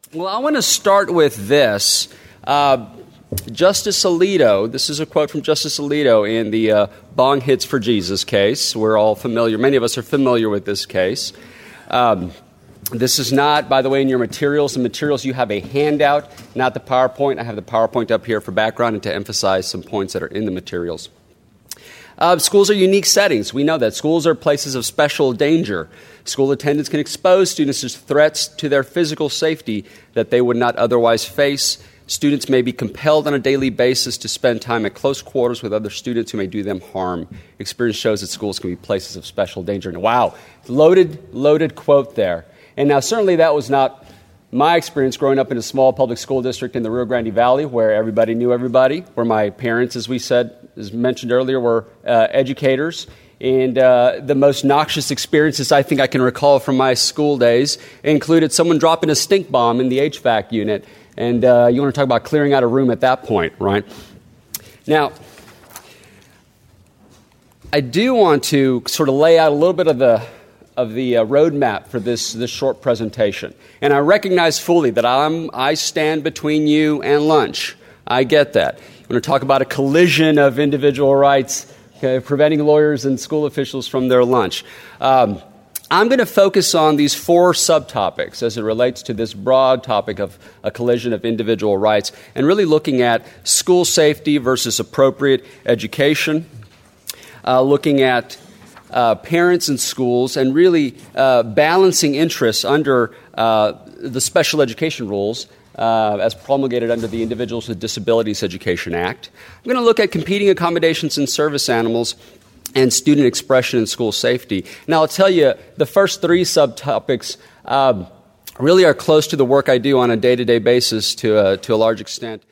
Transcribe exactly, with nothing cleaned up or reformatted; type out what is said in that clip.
Well, I want to start with this. Uh, Justice Alito, this is a quote from Justice Alito in the uh, Bong Hits for Jesus case. We're all familiar, many of us are familiar with this case. Um, this is not, by the way, in your materials. The materials, you have a handout, not the PowerPoint. I have the PowerPoint up here for background and to emphasize some points that are in the materials. Uh, schools are unique settings. We know that. Schools are places of special danger. School attendance can expose students to threats to their physical safety that they would not otherwise face. Students may be compelled on a daily basis to spend time at close quarters with other students who may do them harm. Experience shows that schools can be places of special danger. And wow, loaded, loaded quote there. And now certainly that was not my experience growing up in a small public school district in the Rio Grande Valley where everybody knew everybody, where my parents, as we said, as mentioned earlier, were uh, educators. And uh, the most noxious experiences I think I can recall from my school days included someone dropping a stink bomb in the H V A C unit. And uh, you want to talk about clearing out a room at that point, right? Now, I do want to sort of lay out a little bit of the of the uh, roadmap for this this short presentation. And I recognize fully that I'm I stand between you and lunch. I get that. You want to talk about a collision of individual rights, okay, preventing lawyers and school officials from their lunch. Um, I'm going to focus on these four subtopics as it relates to this broad topic of a collision of individual rights and really looking at school safety versus appropriate education, uh, looking at uh, parents and schools, and really uh, balancing interests under uh, the special education rules uh, as promulgated under the Individuals with Disabilities Education Act. I'm going to look at competing accommodations in service animals and student expression and school safety. Now, I'll tell you, the first three subtopics um, really are close to the work I do on a day-to-day basis to, uh, to a large extent.